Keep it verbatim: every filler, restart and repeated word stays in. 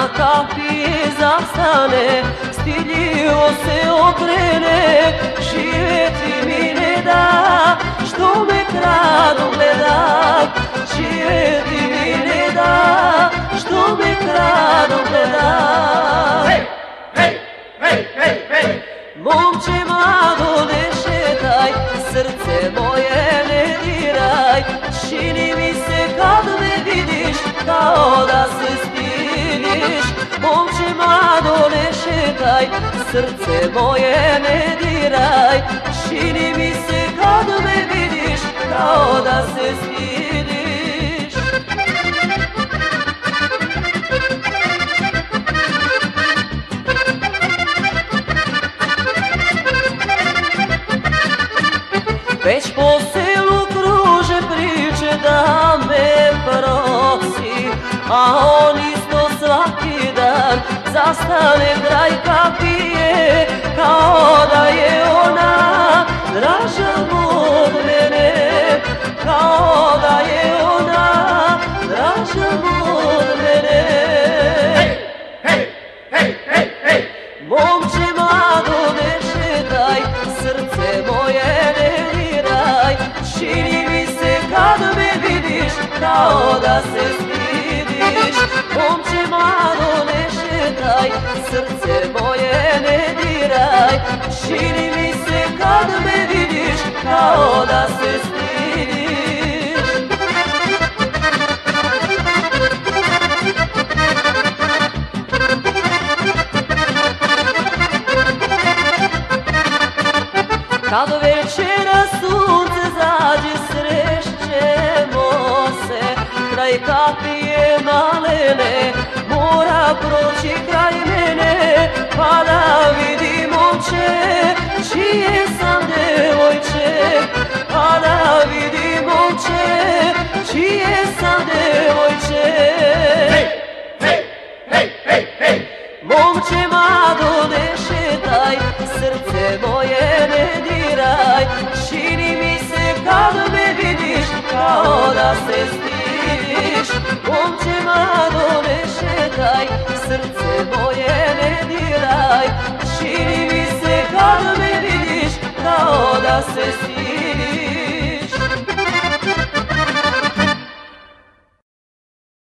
kapije zastane, stidljivo se okrene, živjeti mi ne da, što me kradu gleda. Živjeti mi ne da, što me kradu gleda. Hej, hej, hej, hej, hej! Momče mlado ne šetaj, srce moje ne diraj, čini mi se kad me vidiš kao da se stidiš. Momče mlado ne šetaj, srce moje ne diraj, čini mi se kad me vidiš kao da se stidiš. Već po selu kruže priče da me prosi, a on isto svaki dan zastane kraj kapije, kao da je ona draža od mene, kao da je ona draža od mene. Hej, hej, hej, hej, hej! Momče mlado ne šetaj, srce moje ne diraj, čini mi se kad me vidiš kao da se stidiš. Momče mlado ne šetaj, srce moje ne diraj, čini mi se kad me vidiš kao da se stidiš. Kad večera sunce zađe srešćemo se, kraj kapije malene mora proći kraj mene, pa da vidim momče čije sam devojče, pa da vidim momče čije sam devojče. Hej, hej, hej, hej, hej! Momče mlado ne šetaj, srce moje ne diraj, čini mi se kad me vidiš kao da se stidiš. Momče mlado ne šetaj, srce moje ne diraj, čini mi se kad me vidiš kao da se stidiš.